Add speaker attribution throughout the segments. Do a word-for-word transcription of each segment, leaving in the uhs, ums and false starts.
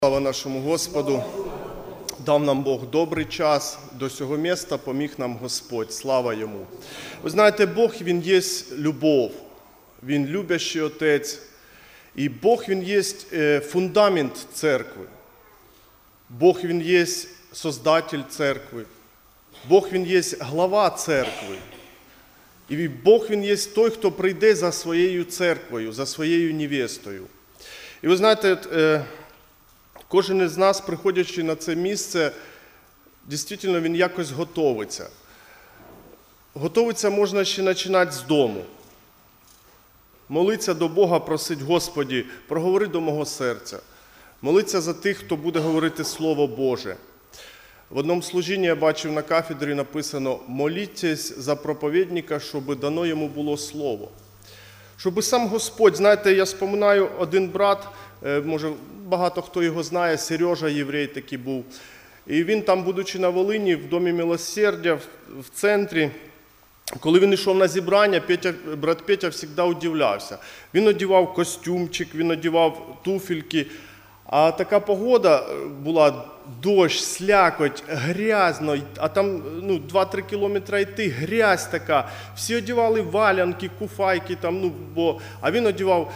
Speaker 1: Слава нашому Господу, дав нам Бог добрий час, до цього міста поміг нам Господь, слава Йому. Ви знаєте, Бог, Він є любов, Він любящий Отець, і Бог, Він є фундамент церкви. Бог, Він є создатель церкви, Бог, Він є глава церкви. І Бог, Він є той, хто прийде за своєю церквою, за своєю невестою. І ви знаєте, кожен із нас, приходячи на це місце, дійсно він якось готовиться. Готовиться можна ще починати з дому. Молитися до Бога, просить: Господі, проговори до мого серця. Молитися за тих, хто буде говорити Слово Боже. В одному служінні я бачив на кафедрі написано: молітесь за проповідника, щоб дано йому було слово. Щоб сам Господь, знаєте, я споминаю один брат, може багато хто його знає, Сережа, єврей такий був. І він там, будучи на Волині, в Домі Милосердя, в центрі, коли він йшов на зібрання, Петя, брат Петя завжди удивлявся. Він одягав костюмчик, він одягав туфельки. А така погода була: дощ, слякоть, грязно, а там ну, два-три кілометри йти, грязь така. Всі одягали валянки, куфайки, там, ну, бо... а він одягав,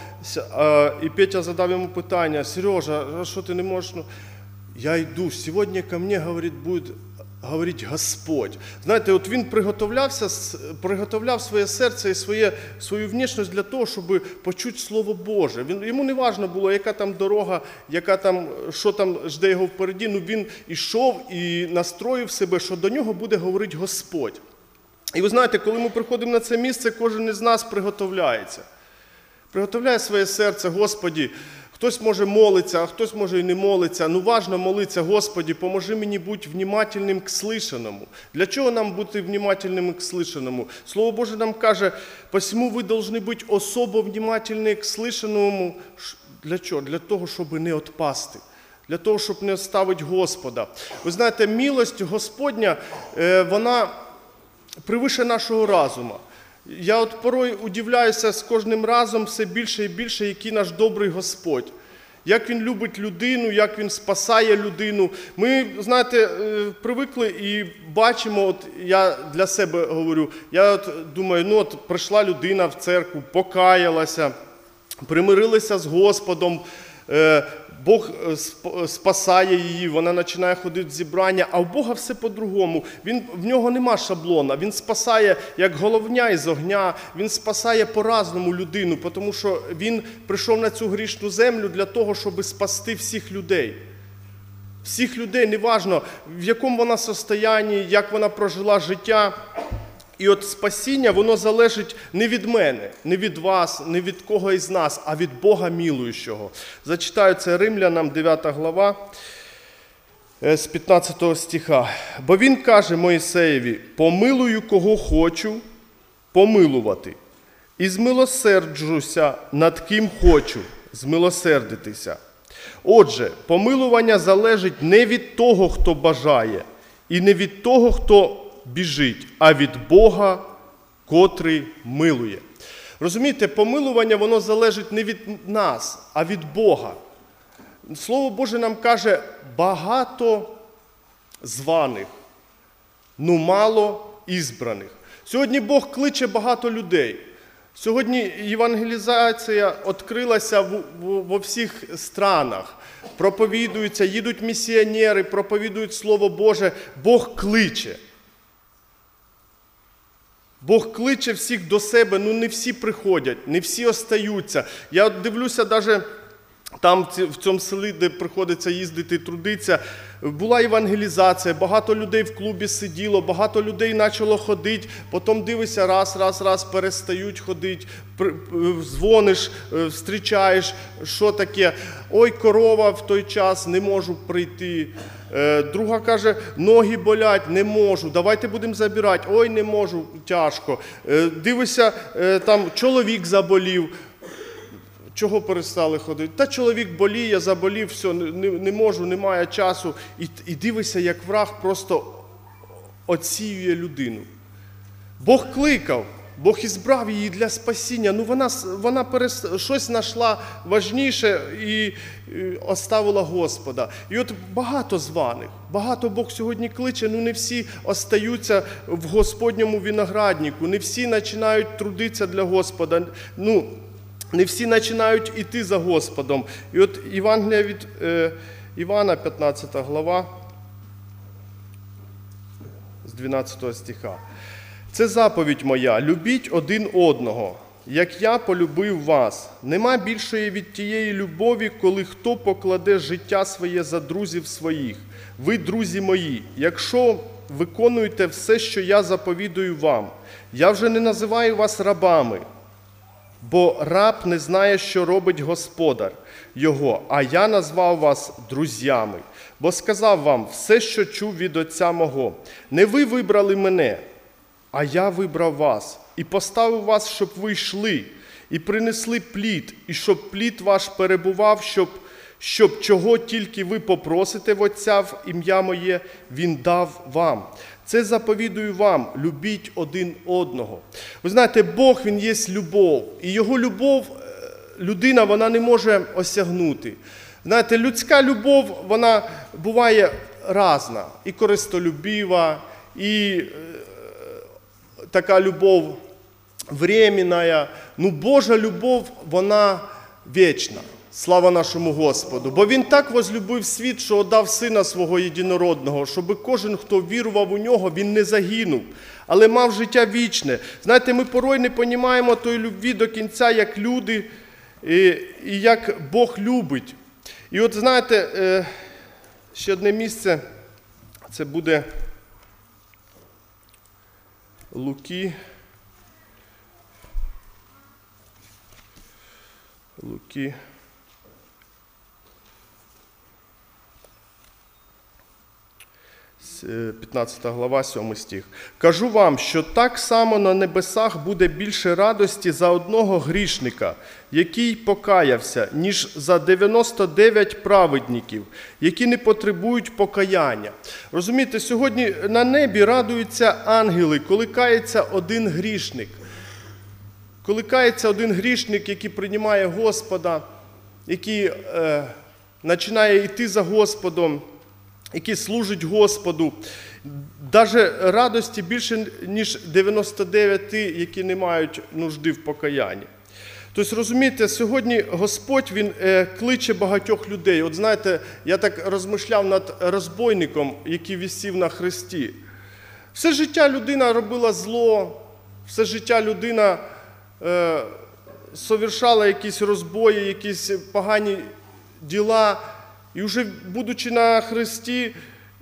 Speaker 1: і Петя задав йому питання: Сережа, а що ти не можеш? Ну, я йду, сьогодні ко мені, говорить, буде говорить Господь. Знаєте, от він приготовлявся, приготовляв своє серце і своє, свою внешність для того, щоб почути Слово Боже. Він, йому не важливо було, яка там дорога, яка там, що там жде його впереді. Ну, він ішов і настроїв себе, що до нього буде говорити Господь. І ви знаєте, коли ми приходимо на це місце, кожен із нас приготовляється. Приготовляє своє серце: Господі. Хтось може молиться, а хтось може і не молиться. Ну, важно молитися: Господи, поможи мені бути внимательним к слышаному. Для чого нам бути внимательним к слышаному? Слово Боже нам каже: посему ви повинні бути особо внимательні к слышаному. Для чого? Для того, щоб не відпасти. Для того, щоб не оставити Господа. Ви знаєте, милость Господня, вона превише нашого розуму. Я от порой удивляюся з кожним разом все більше і більше, який наш добрий Господь. Як Він любить людину, як Він спасає людину. Ми, знаєте, привикли і бачимо, от я для себе говорю, я от думаю, ну от прийшла людина в церкву, покаялася, примирилася з Господом, Бог спасає її, вона починає ходити в зібрання, а в Бога все по-другому. Він, в нього нема шаблона, він спасає як головня із огня, він спасає по-разному людину, тому що він прийшов на цю грішну землю для того, щоб спасти всіх людей. Всіх людей, неважно, в якому вона стані, як вона прожила життя. І от спасіння, воно залежить не від мене, не від вас, не від кого із нас, а від Бога милуючого. Зачитаю це Римлянам, дев'ята глава, з п'ятнадцятого стиха. Бо він каже Моїсеєві: помилую, кого хочу помилувати, і змилосерджуся, над ким хочу змилосердитися. Отже, помилування залежить не від того, хто бажає, і не від того, хто біжить, а від Бога, котрий милує. Розумієте, помилування, воно залежить не від нас, а від Бога. Слово Боже нам каже: багато званих, ну мало ізбраних. Сьогодні Бог кличе багато людей. Сьогодні євангелізація відкрилася в, в, во всіх странах. Проповідуються, їдуть місіонери, проповідують Слово Боже. Бог кличе. Бог кличе всіх до себе, ну не всі приходять, не всі остаються. Я от дивлюся, навіть там в цьому селі, де приходиться їздити, трудитися, була євангелізація, багато людей в клубі сиділо, багато людей почало ходити, потім дивишся, раз, раз, раз, перестають ходити, дзвониш, зустрічаєш, що таке: ой, корова в той час, не можу прийти. Друга каже: ноги болять, не можу, давайте будемо забирати, ой, не можу, тяжко. Дивишся, там чоловік заболів. Чого перестали ходити? Та чоловік боліє, заболів, все, не, не можу, немає часу. І, і дивися, як враг просто отсіює людину. Бог кликав, Бог ізбрав її для спасіння. Ну вона, вона перес... щось знайшла важніше і оставила Господа. І от багато званих, багато Бог сьогодні кличе, ну не всі остаються в Господньому винограднику, не всі починають трудитися для Господа, ну не всі починають іти за Господом. І от Євангелія від е, Івана, п'ятнадцята глава, з дванадцятого стиха. «Це заповідь моя, любіть один одного, як я полюбив вас. Нема більшої від тієї любові, коли хто покладе життя своє за друзів своїх. Ви, друзі мої, якщо виконуєте все, що я заповідую вам, я вже не називаю вас рабами, бо раб не знає, що робить господар його, а я назвав вас друзями, бо сказав вам все, що чув від Отця мого. Не ви вибрали мене, а я вибрав вас і поставив вас, щоб ви йшли, і принесли плід, і щоб плід ваш перебував, щоб, щоб чого тільки ви попросите в Отця в ім'я моє, Він дав вам. Це заповідую вам, любіть один одного». Ви знаєте, Бог, Він є любов, і Його любов людина, вона не може осягнути. Знаєте, людська любов, вона буває різна, і користолюбива, і така любов временная. Ну, Божа любов, вона вічна. Слава нашому Господу. Бо Він так возлюбив світ, що отдав Сина Свого єдинородного, щоб кожен, хто вірував у Нього, він не загинув, але мав життя вічне. Знаєте, ми порой не розуміємо тої любві до кінця, як люди, і, і як Бог любить. І от, знаєте, ще одне місце, це буде Луки, Луки, п'ятнадцята глава, сьомий стих. «Кажу вам, що так само на небесах буде більше радості за одного грішника, який покаявся, ніж за дев'яносто дев'ять праведників, які не потребують покаяння». Розумієте, сьогодні на небі радуються ангели, коли кається один грішник. Коли кається один грішник, який приймає Господа, який е, починає йти за Господом, який служить Господу, навіть радості більше, ніж дев'яносто дев'ять, які не мають нужди в покаянні. Тобто, розумієте, сьогодні Господь, Він е, кличе багатьох людей. От знаєте, я так розмишляв над розбойником, який висів на хресті. Все життя людина робила зло, все життя людина е, совершала якісь розбої, якісь погані діла. І вже, будучи на хресті,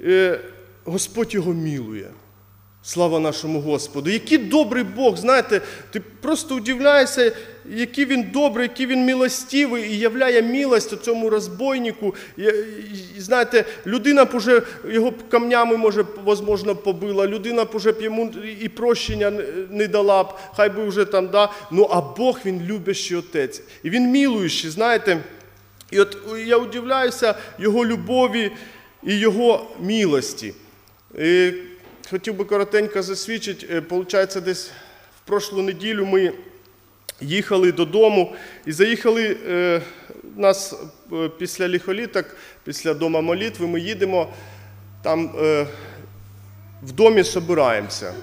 Speaker 1: Господь його милує. Слава нашому Господу. Який добрий Бог, знаєте, ти просто удивляєшся, який Він добрий, який Він милостивий і являє милость цьому розбойнику. І, і, знаєте, людина б уже його камнями, може, можливо, побила, людина б уже б йому і прощення не дала б, хай би вже там, да. Ну, а Бог, Він любящий Отець. І Він милуючий, знаєте. І от я удивляюся Його любові і Його милості. І хотів би коротенько засвідчити, виходить, десь в прошлу неділю ми їхали додому і заїхали, е, нас після лихоліток, після Дома молитви, ми їдемо, там е, в домі збираємося.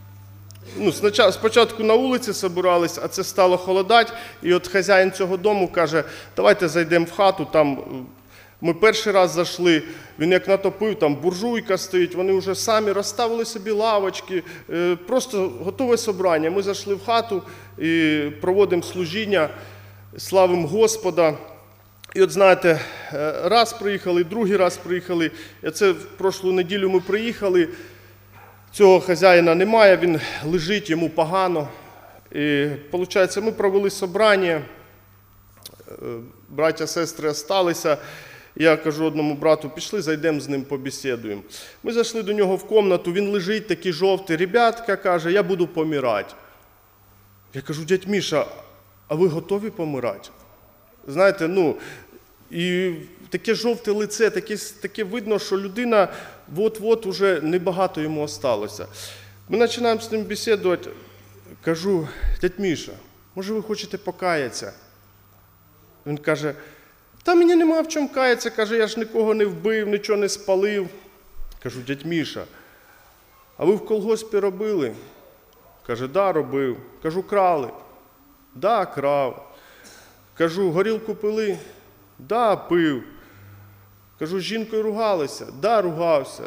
Speaker 1: Ну, спочатку на вулиці збирались, а це стало холодати, і от хазяїн цього дому каже, давайте зайдемо в хату, там ми перший раз зайшли, він як натопив, там буржуйка стоїть, вони вже самі розставили собі лавочки, просто готове собрання. Ми зайшли в хату і проводимо служіння, славимо Господа. І от знаєте, раз приїхали, другий раз приїхали, і це в прошлу неділю ми приїхали, цього хазяїна немає, він лежить, йому погано. І, виходить, ми провели собрання, браття, сестри залишилися. Я кажу одному брату, пішли, зайдемо з ним, побесідуємо. Ми зайшли до нього в кімнату, він лежить такий жовтий. Ребятка, каже, я буду помирати. Я кажу, дядь Міша, а ви готові помирати? Знаєте, ну, і таке жовте лице, таке, таке видно, що людина, от-от уже небагато йому осталося. Ми починаємо з ним бесідувати. Кажу, дядь Міша, може ви хочете покаятися? Він каже, та мені нема в чому каятися, каже, я ж нікого не вбив, нічого не спалив. Кажу, дядь Міша, а ви в колгоспі робили? Каже, да, робив. Кажу, крали? Да, крав. Кажу, горілку пили? Да, пив. Кажу, з жінкою ругалися? Да, ругався.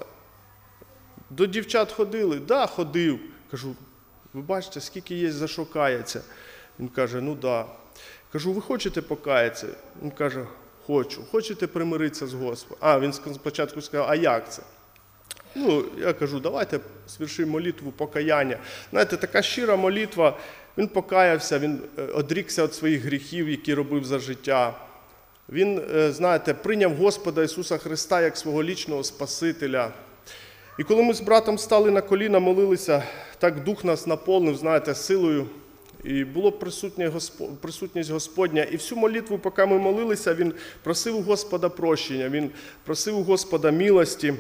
Speaker 1: До дівчат ходили? Да, ходив. Кажу, ви бачите, скільки є за що каятися? Він каже, ну да. Кажу, ви хочете покаятися? Він каже, хочу. Хочете примиритися з Господом? А, він спочатку сказав, а як це? Ну, я кажу, давайте свершимо молитву покаяння. Знаєте, така щира молитва, він покаявся, він одрікся від своїх гріхів, які робив за життя. Він, знаєте, прийняв Господа Ісуса Христа як свого лічного Спасителя. І коли ми з братом стали на коліна, молилися, так Дух нас наповнив, знаєте, силою. І була присутність Господня. І всю молитву, поки ми молилися, він просив у Господа прощення, він просив у Господа милості.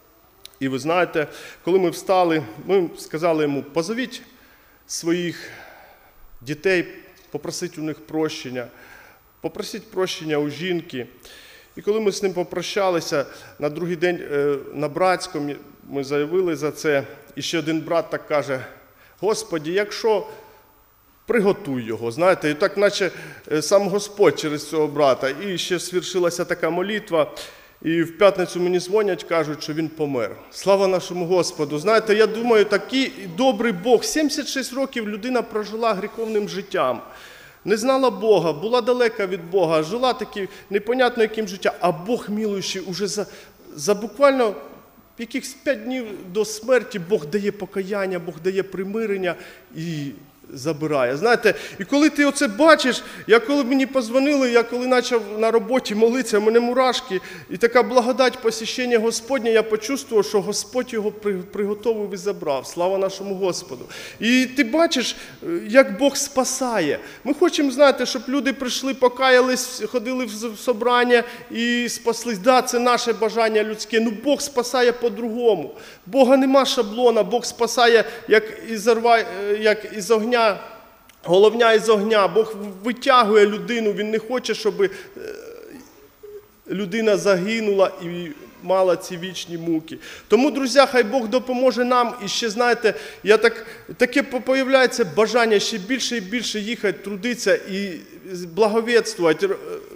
Speaker 1: І ви знаєте, коли ми встали, ми сказали йому, позовіть своїх дітей, попросіть у них прощення, попросіть прощення у жінки. І коли ми з ним попрощалися, на другий день на братському ми заявили за це, і ще один брат так каже, Господи, якщо приготуй його, знаєте, і так наче сам Господь через цього брата. І ще свершилася така молитва, і в п'ятницю мені дзвонять, кажуть, що він помер. Слава нашому Господу. Знаєте, я думаю, такий добрий Бог. сімдесят шість років людина прожила гріховним життям. Не знала Бога, була далека від Бога, жила таким непонятно яким життям. А Бог милуючий уже за, за буквально якихось п'ять днів до смерті Бог дає покаяння, Бог дає примирення і забирає. Знаєте, і коли ти оце бачиш, я коли мені позвонили, я коли почав на роботі молитися, в мене мурашки, і така благодать посіщення Господня, я почувствував, що Господь його приготовив і забрав. Слава нашому Господу. І ти бачиш, як Бог спасає. Ми хочемо, знаєте, щоб люди прийшли, покаялись, ходили в собрання і спаслись. Да, це наше бажання людське, ну Бог спасає по-другому. Бога нема шаблона, Бог спасає, як із, орва, як із огня, головня із огня. Бог витягує людину, Він не хоче, щоб людина загинула і мала ці вічні муки. Тому, друзі, хай Бог допоможе нам. І ще, знаєте, я так, таке появляється бажання ще більше і більше їхати, трудитися і благовєствувати,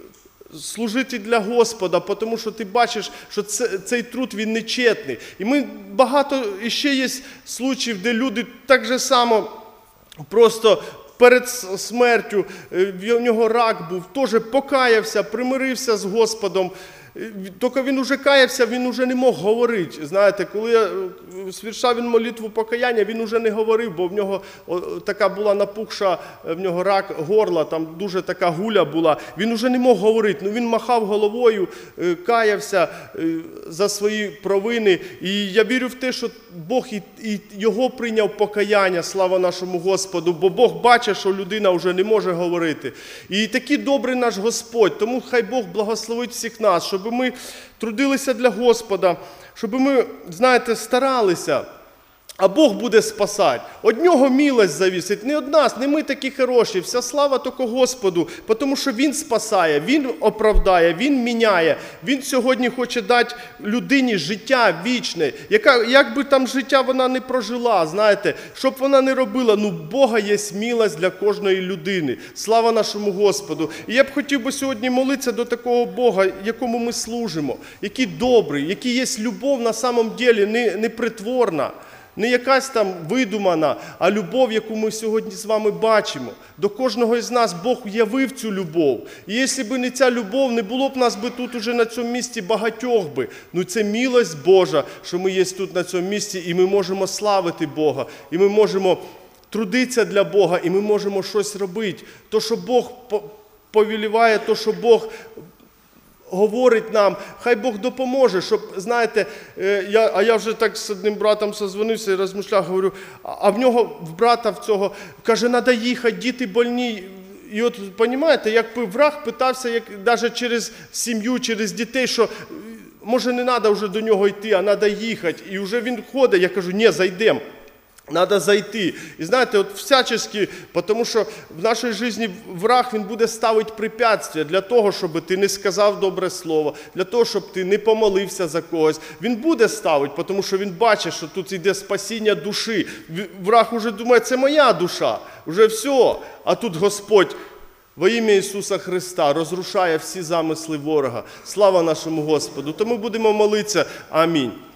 Speaker 1: служити для Господа, тому що ти бачиш, що це, цей труд, він нечетний. І ми багато, і ще є случаїв, де люди так же само просто перед смертю, в нього рак був, теж покаявся, примирився з Господом. Тільки він уже каявся, він уже не мог говорити. Знаєте, коли я свершав він молитву покаяння, він уже не говорив, бо в нього така була напухша, в нього рак горла, там дуже така гуля була. Він уже не мог говорити, ну він махав головою, каявся за свої провини. І я вірю в те, що Бог і, і його прийняв покаяння, слава нашому Господу, бо Бог бачить, що людина вже не може говорити. І такий добрий наш Господь, тому хай Бог благословить всіх нас, щоб ми трудилися для Господа, щоб ми, знаєте, старалися, а Бог буде спасати. Од Нього милость завісить, не від нас, не ми такі хороші, вся слава тільки Господу, тому що Він спасає, Він оправдає, Він міняє, Він сьогодні хоче дати людині життя вічне, яка, як би там життя вона не прожила, знаєте, щоб вона не робила, ну Бога є милость для кожної людини. Слава нашому Господу. І я б хотів би сьогодні молитися до такого Бога, якому ми служимо, який добрий, який є любов на самом ділі, не, не притворна. Не якась там видумана, а любов, яку ми сьогодні з вами бачимо. До кожного із нас Бог явив цю любов. І якщо б не ця любов, не було б нас би тут уже на цьому місці багатьох би. Ну це милость Божа, що ми є тут на цьому місці, і ми можемо славити Бога, і ми можемо трудитися для Бога, і ми можемо щось робити. То, що Бог повеліває, то, що Бог говорить нам, хай Бог допоможе, щоб, знаєте, я, а я вже так з одним братом созвонився і розмишляв, говорю, а в нього, в брата в цього, каже, треба їхати, діти больні. І от, розумієте, якби враг питався, як, навіть через сім'ю, через дітей, що, може, не треба вже до нього йти, а треба їхати. І вже він ходить, я кажу, ні, зайдемо. Надо зайти. І знаєте, от всячески, тому що в нашій житті враг, він буде ставити препятствия для того, щоб ти не сказав добре слово, для того, щоб ти не помолився за когось. Він буде ставити, тому що він бачить, що тут йде спасіння душі. Враг уже думає, це моя душа, вже все. А тут Господь во ім'я Ісуса Христа розрушає всі замисли ворога. Слава нашому Господу. Тому будемо молитися. Амінь.